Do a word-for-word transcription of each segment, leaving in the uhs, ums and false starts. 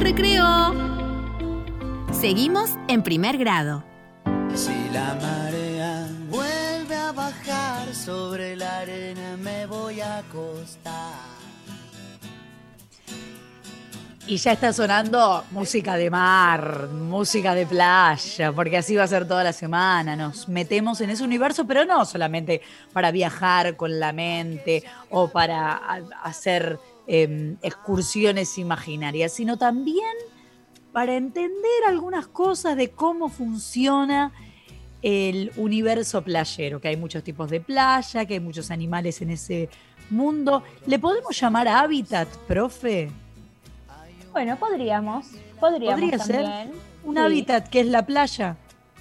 al recreo. Seguimos en primer grado. Si la marea vuelve a bajar sobre la arena, me voy a acostar. Y ya está sonando música de mar, música de playa, porque así va a ser toda la semana. Nos metemos en ese universo, pero no solamente para viajar con la mente o para a- hacer eh, excursiones imaginarias, sino también para entender algunas cosas de cómo funciona el universo playero, que hay muchos tipos de playa, que hay muchos animales en ese mundo. ¿Le podemos llamar hábitat, profe? Bueno, podríamos, podríamos ¿Podría ser también. un Sí, hábitat que es la playa?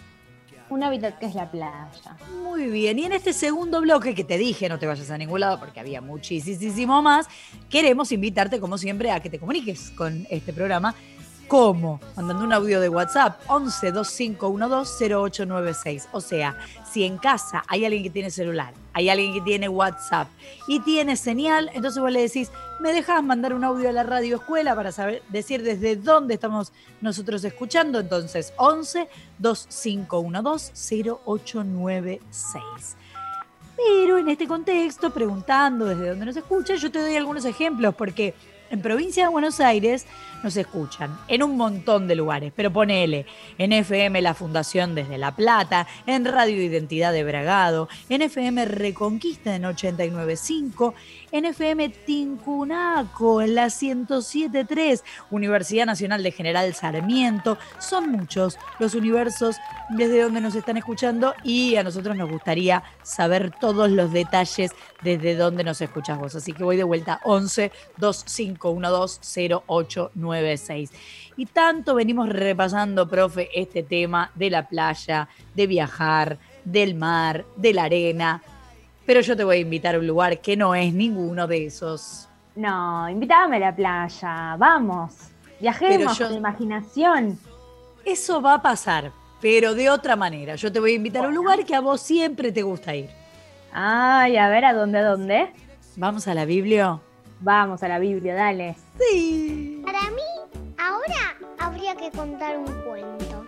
un hábitat que es la playa. Muy bien, y en este segundo bloque que te dije, no te vayas a ningún lado porque había muchísimo más, queremos invitarte como siempre a que te comuniques con este programa. ¿Cómo? Mandando un audio de WhatsApp once veinticinco doce cero ocho nueve seis. O sea, si en casa hay alguien que tiene celular, hay alguien que tiene WhatsApp y tiene señal, entonces vos le decís, ¿me dejás mandar un audio a la radio escuela para saber decir desde dónde estamos nosotros escuchando? Entonces, once veinticinco doce cero ocho nueve seis. Pero en este contexto, preguntando desde dónde nos escuchan, yo te doy algunos ejemplos, porque en provincia de Buenos Aires nos escuchan en un montón de lugares, pero ponele en F M La Fundación desde La Plata, en Radio Identidad de Bragado, en F M Reconquista en ochenta y nueve punto cinco, en F M Tincunaco en la ciento siete punto tres, Universidad Nacional de General Sarmiento. Son muchos los universos desde donde nos están escuchando y a nosotros nos gustaría saber todos los detalles desde donde nos escuchas vos. Así que voy de vuelta, once veinticinco doce cero ocho nueve seis. Y tanto venimos repasando, profe, este tema de la playa, de viajar, del mar, de la arena. Pero yo te voy a invitar a un lugar que no es ninguno de esos. No, invítame a la playa, vamos. Viajemos yo- con imaginación. Eso va a pasar, pero de otra manera. Yo te voy a invitar a un lugar que a vos siempre te gusta ir. Ay, a ver, ¿a dónde, a dónde? ¿Vamos a la Biblia? Vamos a la Biblia, dale. Sí. Para mí, ahora habría que contar un cuento.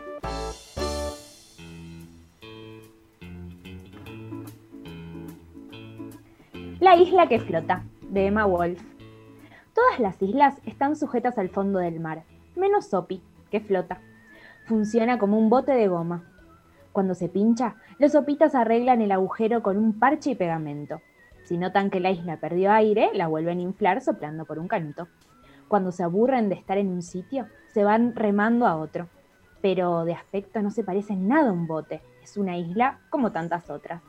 La isla que flota, de Emma Wolf. Todas las islas están sujetas al fondo del mar, menos Sopi, que flota. Funciona como un bote de goma. Cuando se pincha, los sopitas arreglan el agujero con un parche y pegamento. Si notan que la isla perdió aire, la vuelven a inflar soplando por un canuto. Cuando se aburren de estar en un sitio, se van remando a otro. Pero de aspecto no se parece en nada a un bote, es una isla como tantas otras.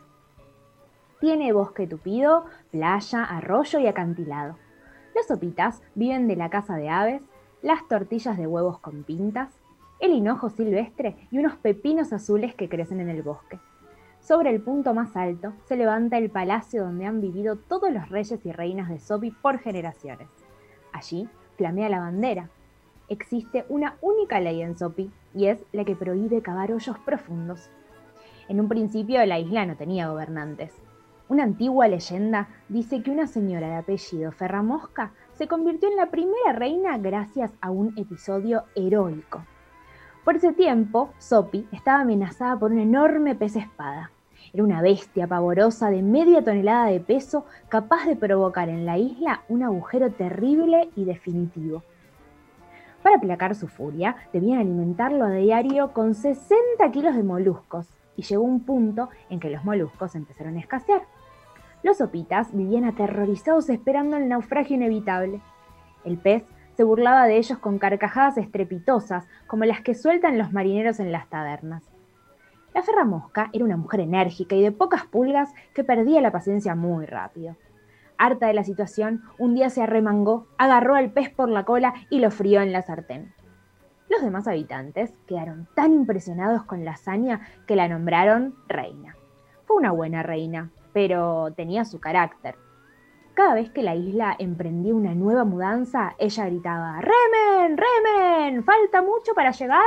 Tiene bosque tupido, playa, arroyo y acantilado. Los sopitas viven de la caza de aves, las tortillas de huevos con pintas, el hinojo silvestre y unos pepinos azules que crecen en el bosque. Sobre el punto más alto se levanta el palacio donde han vivido todos los reyes y reinas de Sopi por generaciones. Allí flamea la bandera. Existe una única ley en Sopi y es la que prohíbe cavar hoyos profundos. En un principio la isla no tenía gobernantes. Una antigua leyenda dice que una señora de apellido Ferramosca se convirtió en la primera reina gracias a un episodio heroico. Por ese tiempo, Sopi estaba amenazada por un enorme pez espada. Era una bestia pavorosa de media tonelada de peso, capaz de provocar en la isla un agujero terrible y definitivo. Para aplacar su furia, debían alimentarlo a diario con sesenta kilos de moluscos, y llegó un punto en que los moluscos empezaron a escasear. Los sopitas vivían aterrorizados esperando el naufragio inevitable. El pez se burlaba de ellos con carcajadas estrepitosas, como las que sueltan los marineros en las tabernas. La Ferramosca era una mujer enérgica y de pocas pulgas que perdía la paciencia muy rápido. Harta de la situación, un día se arremangó, agarró al pez por la cola y lo frió en la sartén. Los demás habitantes quedaron tan impresionados con la hazaña que la nombraron reina. Fue una buena reina, pero tenía su carácter. Cada vez que la isla emprendía una nueva mudanza, ella gritaba «¡Remen! ¡Remen! ¿Falta mucho para llegar?»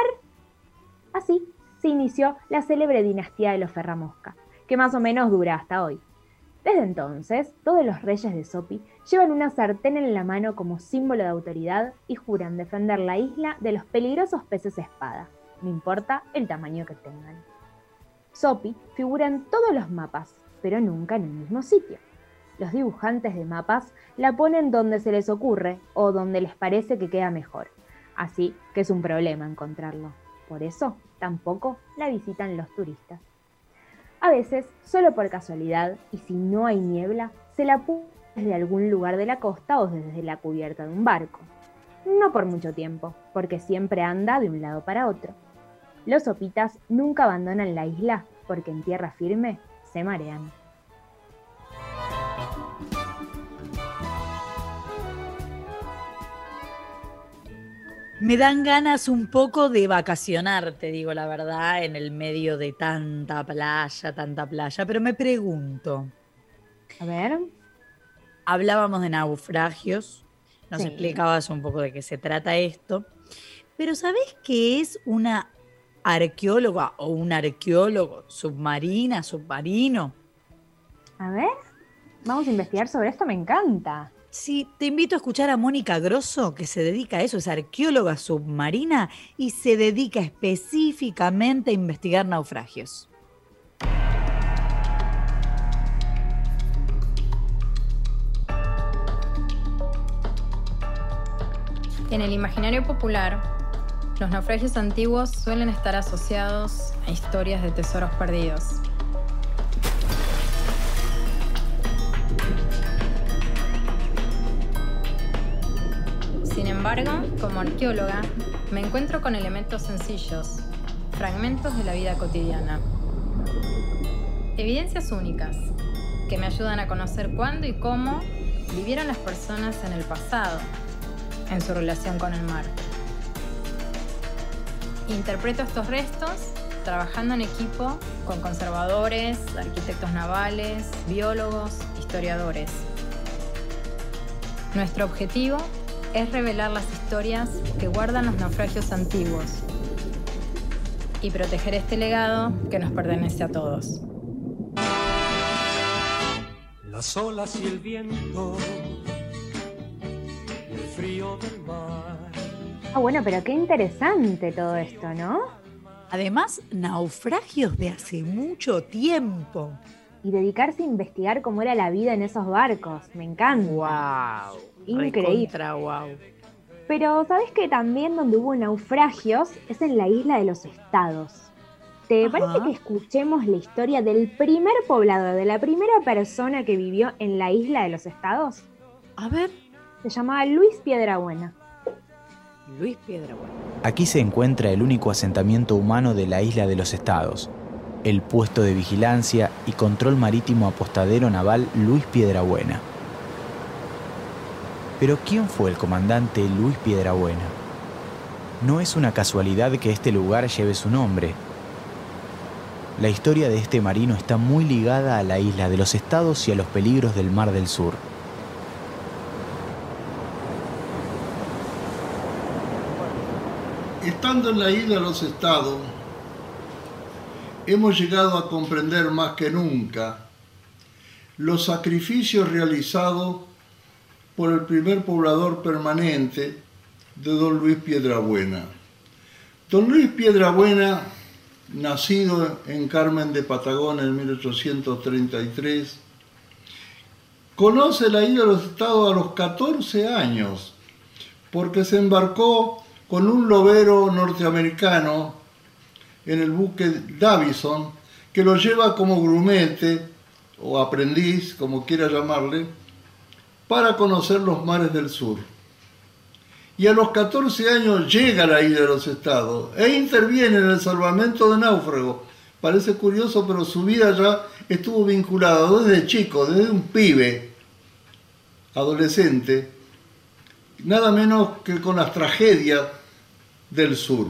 Así se inició la célebre dinastía de los Ferramosca, que más o menos dura hasta hoy. Desde entonces, todos los reyes de Sopi llevan una sartén en la mano como símbolo de autoridad y juran defender la isla de los peligrosos peces espada, no importa el tamaño que tengan. Sopi figura en todos los mapas, pero nunca en el mismo sitio. Los dibujantes de mapas la ponen donde se les ocurre o donde les parece que queda mejor, así que es un problema encontrarlo. Por eso, tampoco la visitan los turistas. A veces, solo por casualidad, y si no hay niebla, se la puede desde algún lugar de la costa o desde la cubierta de un barco. No por mucho tiempo, porque siempre anda de un lado para otro. Los sopitas nunca abandonan la isla, porque en tierra firme se marean. Me dan ganas un poco de vacacionar, te digo la verdad, en el medio de tanta playa, tanta playa. Pero me pregunto. A ver. Hablábamos de naufragios, nos Sí. explicabas un poco de qué se trata esto. Pero ¿sabés qué es una arqueóloga o un arqueólogo submarina, submarino? A ver. Vamos a investigar sobre esto, me encanta. Sí, te invito a escuchar a Mónica Grosso, que se dedica a eso, es arqueóloga submarina y se dedica específicamente a investigar naufragios. En el imaginario popular, los naufragios antiguos suelen estar asociados a historias de tesoros perdidos. Sin embargo, como arqueóloga, me encuentro con elementos sencillos, fragmentos de la vida cotidiana. Evidencias únicas, que me ayudan a conocer cuándo y cómo vivieron las personas en el pasado, en su relación con el mar. Interpreto estos restos trabajando en equipo con conservadores, arquitectos navales, biólogos, historiadores. Nuestro objetivo es revelar las historias que guardan los naufragios antiguos y proteger este legado que nos pertenece a todos. Las olas y el viento, y el frío del mar. Ah, bueno, pero qué interesante todo esto, ¿no? Además, naufragios de hace mucho tiempo. Y dedicarse a investigar cómo era la vida en esos barcos, me encanta. ¡Wow! Increíble. Recontra wow. Pero ¿sabés que también donde hubo naufragios es en la isla de los Estados? ¿Te Ajá. parece que escuchemos la historia del primer poblador, de la primera persona que vivió en la isla de los Estados? A ver, Se llamaba Luis Piedrabuena. Luis Piedrabuena. Aquí se encuentra el único asentamiento humano de la isla de los Estados, el puesto de vigilancia y control marítimo apostadero naval Luis Piedrabuena. Pero ¿quién fue el comandante Luis Piedrabuena? No es una casualidad que este lugar lleve su nombre. La historia de este marino está muy ligada a la isla de los Estados y a los peligros del Mar del Sur. Estando en la isla de los Estados, hemos llegado a comprender más que nunca los sacrificios realizados por el primer poblador permanente de don Luis Piedrabuena. Don Luis Piedrabuena, nacido en Carmen de Patagón en mil ochocientos treinta y tres, conoce la isla de los Estados a los catorce años, porque se embarcó con un lobero norteamericano en el buque Davison, que lo lleva como grumete o aprendiz, como quiera llamarle, para conocer los mares del sur. Y a los catorce años llega a la isla de los Estados e interviene en el salvamento de náufragos. Parece curioso, pero su vida ya estuvo vinculada desde chico, desde un pibe, adolescente, nada menos que con las tragedias del sur.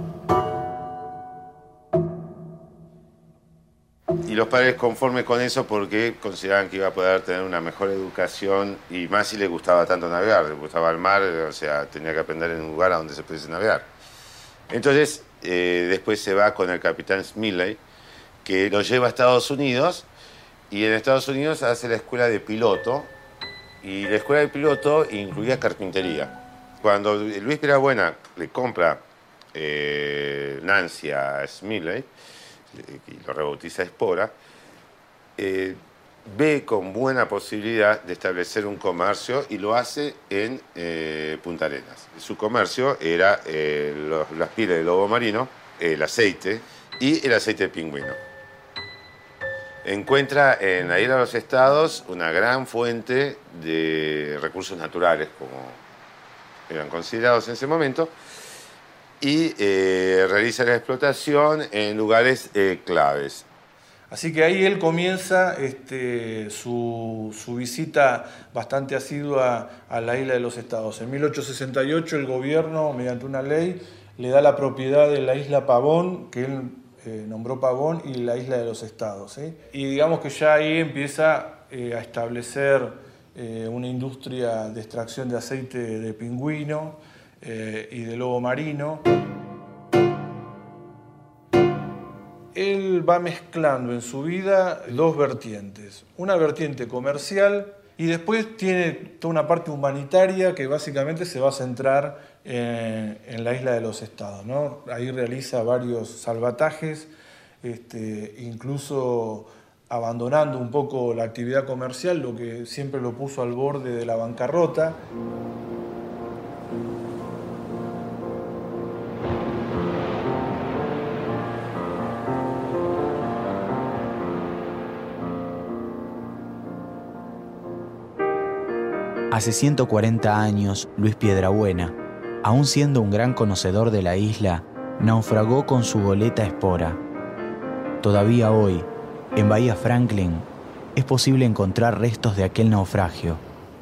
Y los padres conformes con eso porque consideraban que iba a poder tener una mejor educación y más si le gustaba tanto navegar, le gustaba el mar, o sea, tenía que aprender en un lugar a donde se pudiese navegar. Entonces, eh, después se va con el capitán Smiley, que lo lleva a Estados Unidos Y en Estados Unidos hace la escuela de piloto, y la escuela de piloto incluía carpintería. Cuando Luis Piedrabuena le compra eh, Nancy a Smiley, y lo rebautiza Espora, eh, ve con buena posibilidad de establecer un comercio y lo hace en eh, Punta Arenas. Su comercio era eh, los, las pieles de lobo marino, el aceite y el aceite de pingüino. Encuentra en la Isla de los Estados una gran fuente de recursos naturales, como eran considerados en ese momento, y eh, realiza la explotación en lugares eh, claves. Así que ahí él comienza este, su, su visita bastante asidua a la Isla de los Estados. En mil ochocientos sesenta y ocho el gobierno, mediante una ley, le da la propiedad de la isla Pavón, que él eh, nombró Pavón, y la Isla de los Estados. ¿sí? Y digamos que ya ahí empieza eh, a establecer eh, una industria de extracción de aceite de pingüino eh, y de lobo marino. Él va mezclando en su vida dos vertientes. Una vertiente comercial y después tiene toda una parte humanitaria que básicamente se va a centrar en, en la Isla de los Estados, ¿no? Ahí realiza varios salvatajes, este, incluso abandonando un poco la actividad comercial, lo que siempre lo puso al borde de la bancarrota. Hace ciento cuarenta años, Luis Piedrabuena, aún siendo un gran conocedor de la isla, naufragó con su goleta Espora. Todavía hoy, en Bahía Franklin, es posible encontrar restos de aquel naufragio.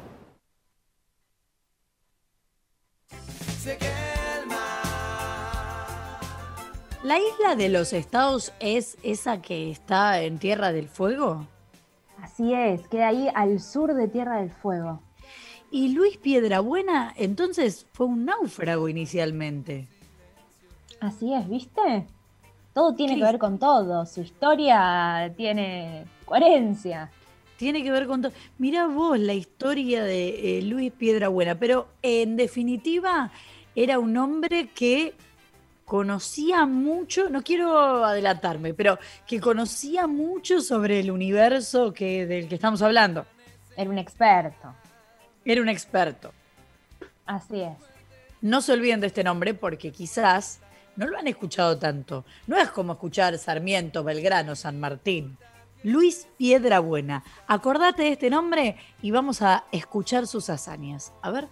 ¿La Isla de los Estados es esa que está en Tierra del Fuego? Así es, queda ahí al sur de Tierra del Fuego. Y Luis Piedrabuena, entonces, fue un náufrago inicialmente. Así es, ¿viste? Todo tiene que ver con todo. Su historia tiene coherencia. Tiene que ver con todo. Mirá vos la historia de eh, Luis Piedrabuena, pero en definitiva era un hombre que conocía mucho, no quiero adelantarme, pero que conocía mucho sobre el universo que, del que estamos hablando. Era un experto. Era un experto. Así es. No se olviden de este nombre porque quizás no lo han escuchado tanto. No es como escuchar Sarmiento, Belgrano, San Martín. Luis Piedrabuena. Acordate de este nombre y vamos a escuchar sus hazañas. A ver.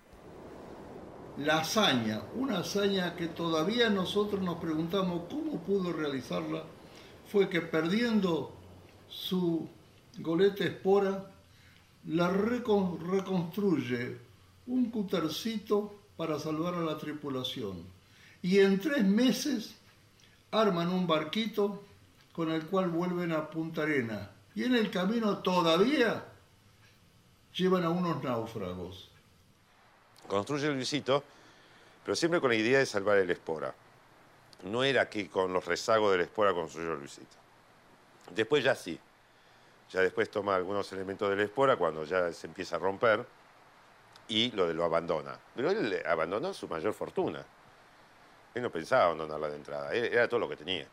La hazaña, una hazaña que todavía nosotros nos preguntamos cómo pudo realizarla, fue que perdiendo su goleta Espora, la reconstruye un cutercito para salvar a la tripulación. Y en tres meses arman un barquito con el cual vuelven a Punta Arenas. Y en el camino todavía llevan a unos náufragos. Construye Luisito, pero siempre con la idea de salvar el Espora. No era que con los rezagos del Espora construyó Luisito. Después ya sí. Ya después toma algunos elementos del Espora cuando ya se empieza a romper y lo, lo abandona. Pero él abandonó su mayor fortuna. Él no pensaba abandonarla de entrada, era todo lo que tenía.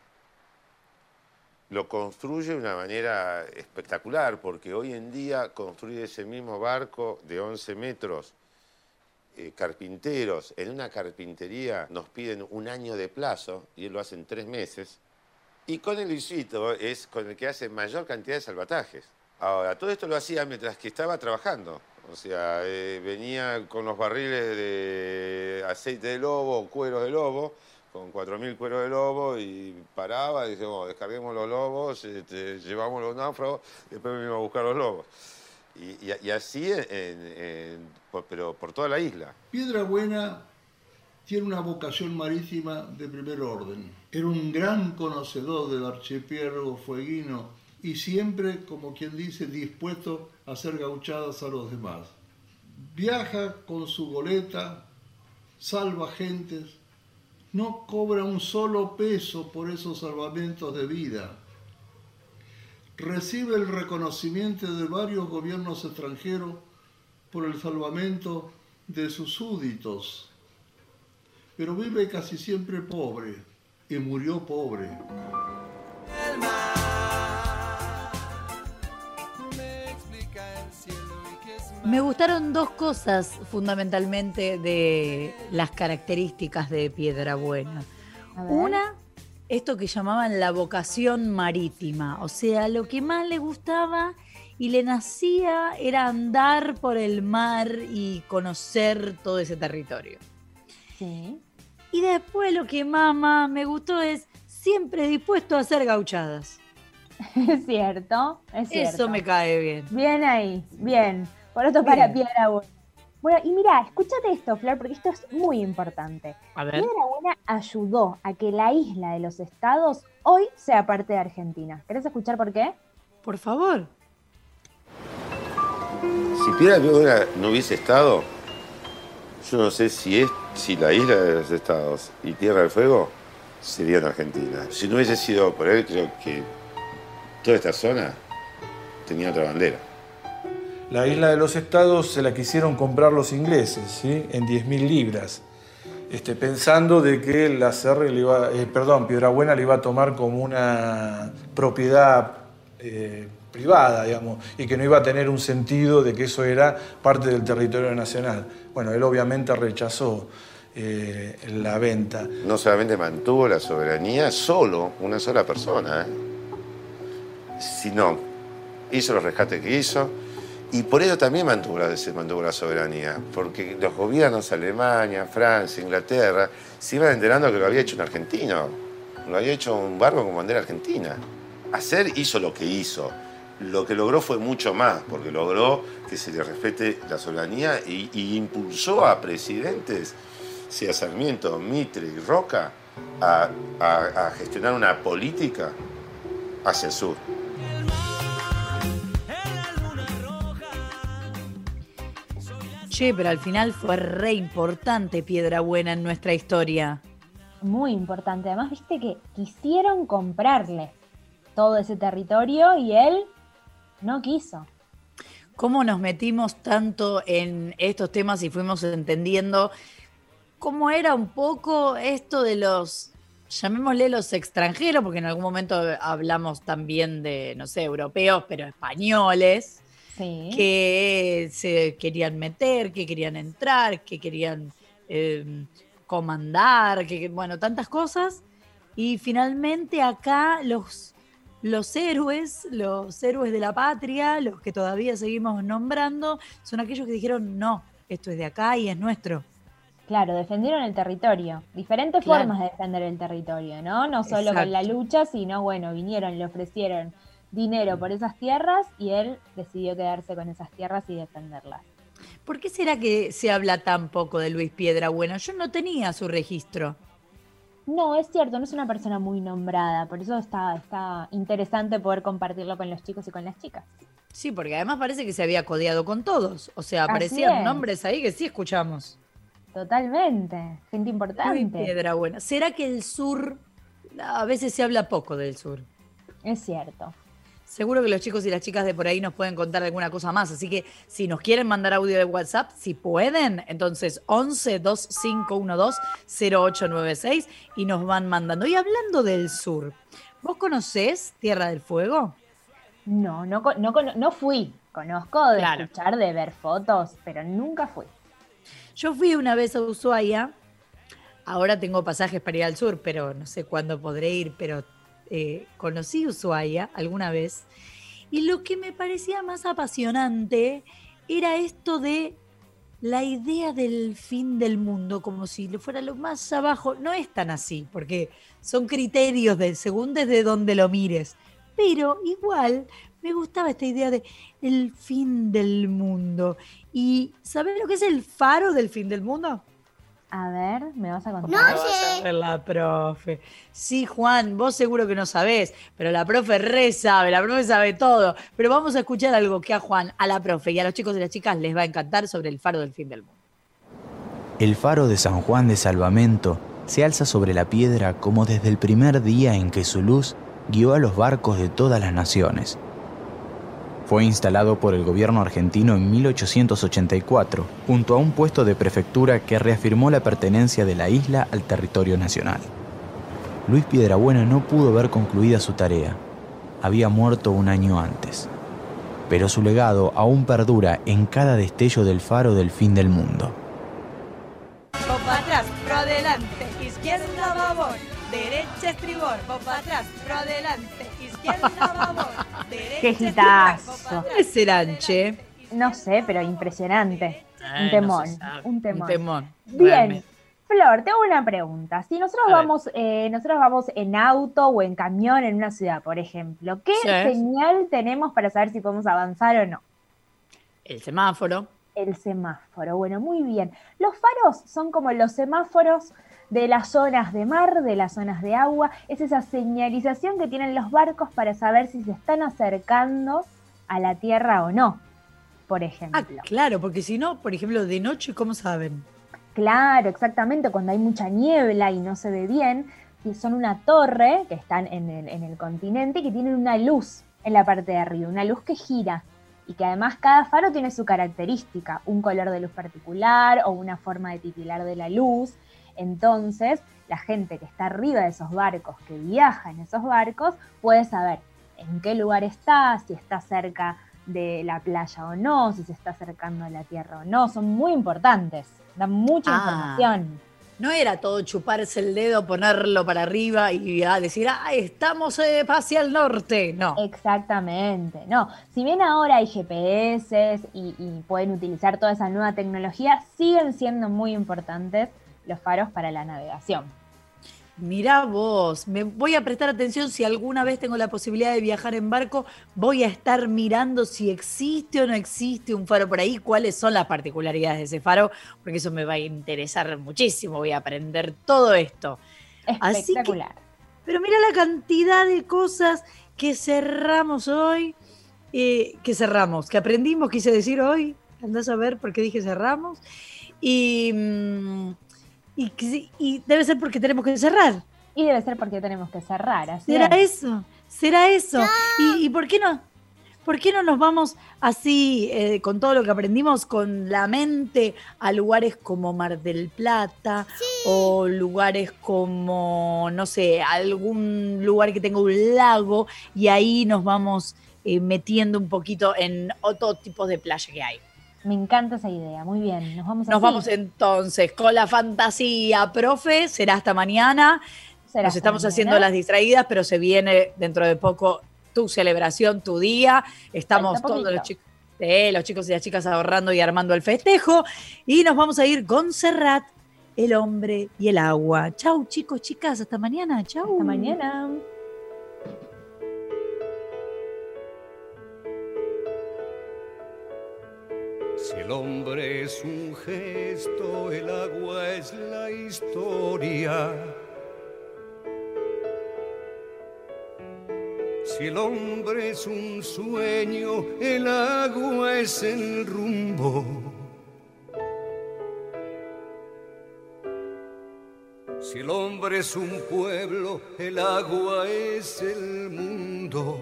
Lo construye de una manera espectacular porque hoy en día construye ese mismo barco de once metros. Eh, carpinteros en una carpintería nos piden un año de plazo y él lo hace en tres meses. Y con el Luisito es con el que hace mayor cantidad de salvatajes. Ahora, todo esto lo hacía mientras que estaba trabajando. O sea, eh, venía con los barriles de aceite de lobo, cueros de lobo, con cuatro mil cueros de lobo, y paraba y decía, bueno, descarguemos los lobos, este, llevamos los náufragos, y después venimos a buscar los lobos. Y, y, y así, en, en, por, pero por toda la isla. Piedrabuena tiene una vocación marítima de primer orden. Era un gran conocedor del archipiélago fueguino y siempre, como quien dice, dispuesto a hacer gauchadas a los demás. Viaja con su goleta, salva gentes, no cobra un solo peso por esos salvamentos de vida. recibe el reconocimiento de varios gobiernos extranjeros por el salvamento de sus súbditos, pero vive casi siempre pobre y murió pobre. Me gustaron dos cosas fundamentalmente de las características de Piedrabuena. Una, esto que llamaban la vocación marítima, o sea, lo que más le gustaba y le nacía era andar por el mar y conocer todo ese territorio. Sí. Y después lo que más, más me gustó es siempre dispuesto a hacer gauchadas. Es cierto, es cierto. Eso me cae bien. Bien ahí, bien. Por esto para Piedrabuena. Bueno, y mira, escúchate esto, Flor, porque esto es muy importante. A ver. Piedrabuena ayudó a que la isla de los estados hoy sea parte de Argentina. ¿Querés escuchar por qué? Por favor. Si Piedrabuena no hubiese estado, yo no sé si, es, si la isla de los estados y Tierra del Fuego serían Argentina. Si no hubiese sido por él, creo que toda esta zona tenía otra bandera. La isla de los estados se la quisieron comprar los ingleses, ¿sí? En diez mil libras, este, pensando de que la Serre le iba, eh, perdón, Piedrabuena le iba a tomar como una propiedad eh, privada, digamos, y que no iba a tener un sentido de que eso era parte del territorio nacional. Bueno, él obviamente rechazó eh, la venta. No solamente mantuvo la soberanía solo, una sola persona, ¿eh? sino hizo los rescates que hizo. Y por ello también mantuvo la, se mantuvo la soberanía, porque los gobiernos, Alemania, Francia, Inglaterra, se iban enterando que lo había hecho un argentino, lo había hecho un barco con bandera argentina. Hacer hizo lo que hizo, lo que logró fue mucho más, porque logró que se le respete la soberanía y, y impulsó a presidentes, sea Sarmiento, Mitre y Roca, a, a, a gestionar una política hacia el sur. Che, pero al final fue re importante Piedrabuena en nuestra historia. Muy importante. Además, viste que quisieron comprarle todo ese territorio y él no quiso. ¿Cómo nos metimos tanto en estos temas y fuimos entendiendo cómo era un poco esto de los, llamémosle los extranjeros, porque en algún momento hablamos también de, no sé, europeos, pero españoles, sí, que se querían meter, que querían entrar, que querían eh, comandar, que bueno, tantas cosas. Y finalmente acá los, los héroes, los héroes de la patria, los que todavía seguimos nombrando, son aquellos que dijeron, no, esto es de acá y es nuestro. Claro, defendieron el territorio. Diferentes claro. formas de defender el territorio, ¿no? No solo Exacto. con la lucha, sino, bueno, vinieron, le ofrecieron dinero por esas tierras y él decidió quedarse con esas tierras y defenderlas. ¿Por qué será que se habla tan poco de Luis Piedrabuena? Yo no tenía su registro. No, es cierto, no es una persona muy nombrada, por eso está, está interesante poder compartirlo con los chicos y con las chicas. Sí, porque además parece que se había codeado con todos, o sea, aparecían nombres ahí que sí escuchamos. Totalmente, gente importante. Luis Piedrabuena. ¿Será que el sur, a veces se habla poco del sur? Es cierto. Seguro que los chicos y las chicas de por ahí nos pueden contar alguna cosa más, así que si nos quieren mandar audio de WhatsApp, si pueden, entonces once, dos cinco uno dos, cero ocho nueve seis y nos van mandando. Y hablando del sur, ¿vos conocés Tierra del Fuego? No, no, no, no fui. Conozco de claro. escuchar, de ver fotos, pero nunca fui. Yo fui una vez a Ushuaia, ahora tengo pasajes para ir al sur, pero no sé cuándo podré ir, pero eh, conocí Ushuaia alguna vez. Y lo que me parecía más apasionante era esto de la idea del fin del mundo, como si fuera lo más abajo. No es tan así, porque son criterios de, según desde donde lo mires. Pero igual me gustaba esta idea de el fin del mundo. ¿Y sabés lo que es el faro del fin del mundo? A ver, ¿me vas a contar? No sé. Vas a ver la profe. Sí, Juan, vos seguro que no sabés, pero la profe re sabe, la profe sabe todo. Pero vamos a escuchar algo que a Juan, a la profe y a los chicos y las chicas les va a encantar sobre el faro del fin del mundo. El faro de San Juan de Salvamento se alza sobre la piedra como desde el primer día en que su luz guió a los barcos de todas las naciones. Fue instalado por el gobierno argentino en mil ochocientos ochenta y cuatro, junto a un puesto de prefectura que reafirmó la pertenencia de la isla al territorio nacional. Luis Piedrabuena no pudo ver concluida su tarea. Había muerto un año antes. Pero su legado aún perdura en cada destello del faro del fin del mundo. Popa atrás, pro adelante, izquierda babor, derecha estribor, popa atrás, pro adelante, izquierda babor, derecha ¡Qué estribor, hitazo! popa atrás. ¿Qué será, che? No sé, pero impresionante. Eh, un temón, no se sabe. un temón. Un temón. Bien, Realmente. Flor, tengo una pregunta. Si nosotros A ver. vamos, eh, nosotros vamos en auto o en camión en una ciudad, por ejemplo, ¿qué Sí. señal tenemos para saber si podemos avanzar o no? El semáforo. El semáforo. Bueno, muy bien. Los faros son como los semáforos de las zonas de mar, de las zonas de agua. Es esa señalización que tienen los barcos para saber si se están acercando a la tierra o no, por ejemplo. Ah, claro, porque si no, por ejemplo, de noche, ¿cómo saben? Claro, exactamente, cuando hay mucha niebla y no se ve bien, y son una torre que están en el, en el continente que tienen una luz en la parte de arriba, una luz que gira y que además cada faro tiene su característica, un color de luz particular o una forma de titilar de la luz. Entonces, la gente que está arriba de esos barcos, que viaja en esos barcos, puede saber en qué lugar está, si está cerca de la playa o no, si se está acercando a la tierra o no. Son muy importantes, dan mucha Ah. información. No era todo chuparse el dedo, ponerlo para arriba y ah, decir, ah, estamos eh, hacia el norte. No. Exactamente, no. Si bien ahora hay G P S y, y pueden utilizar toda esa nueva tecnología, siguen siendo muy importantes los faros para la navegación. Mirá vos, me voy a prestar atención si alguna vez tengo la posibilidad de viajar en barco, voy a estar mirando si existe o no existe un faro por ahí, cuáles son las particularidades de ese faro, porque eso me va a interesar muchísimo, voy a aprender todo esto. Así que, Espectacular. pero mira la cantidad de cosas que cerramos hoy, eh, que cerramos, que aprendimos, quise decir hoy, andás a ver por qué dije cerramos, y... mm, Y, y debe ser porque tenemos que cerrar. Y debe ser porque tenemos que cerrar, así ¿Será es. eso? ¿Será eso? ¿Y, y por qué no? ¿Por qué no nos vamos así, eh, con todo lo que aprendimos, con la mente a lugares como Mar del Plata o lugares como, no sé, algún lugar que tenga un lago y ahí nos vamos eh, metiendo un poquito en otro tipo de playa que hay? Me encanta esa idea, muy bien. Nos vamos Nos así. vamos entonces con la fantasía, profe. Será hasta mañana. Será Nos hasta estamos mañana. haciendo las distraídas, pero se viene dentro de poco tu celebración, tu día. Estamos Falta todos poquito. los chicos, eh, los chicos y las chicas ahorrando y armando el festejo. Y nos vamos a ir con Serrat, el hombre y el agua. Chau, chicos, chicas. Hasta mañana. Chau. Hasta mañana. Si el hombre es un gesto, el agua es la historia. Si el hombre es un sueño, el agua es el rumbo. Si el hombre es un pueblo, el agua es el mundo.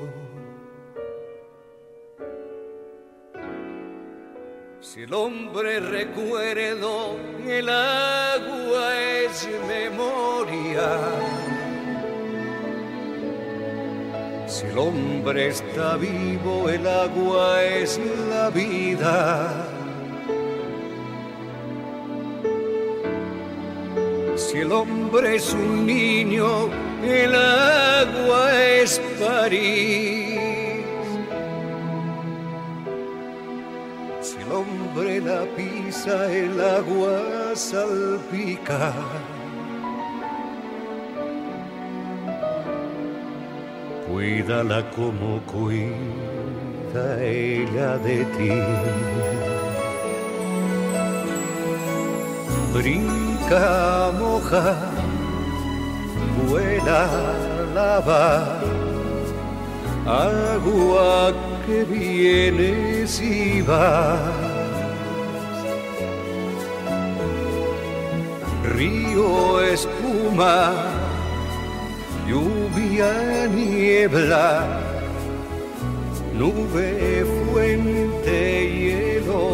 Si el hombre recuerdo, el agua es memoria. Si el hombre está vivo, el agua es la vida. Si el hombre es un niño, el agua es París. Si el hombre la pisa, el agua salpica. Cuídala como cuida ella de ti. Brinca, moja, vuela, lava, agua que vienes y vas. Río, espuma, lluvia, niebla, nube, fuente, hielo,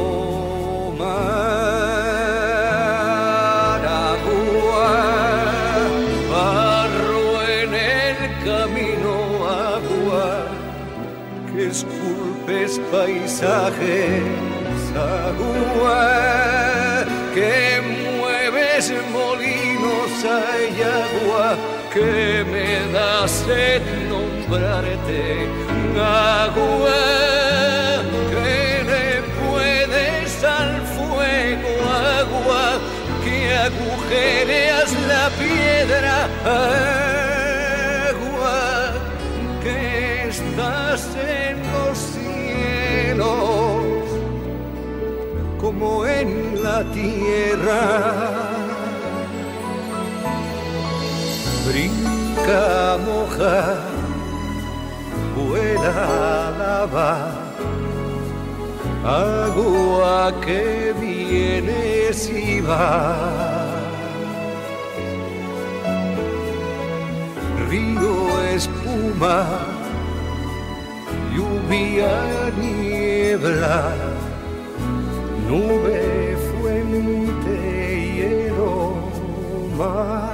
mar, agua, barro en el camino, agua, que esculpes paisajes, agua, que mueves molinos, hay agua, que me da sed nombrarte, agua, que le puedes al fuego, agua, que agujereas la piedra, agua, que estás en los cielos como en la tierra. Brinca, moja, vuela, lava, agua que vienes y vas. Río, espuma, lluvia, niebla, nube, fuente, hielo, mar.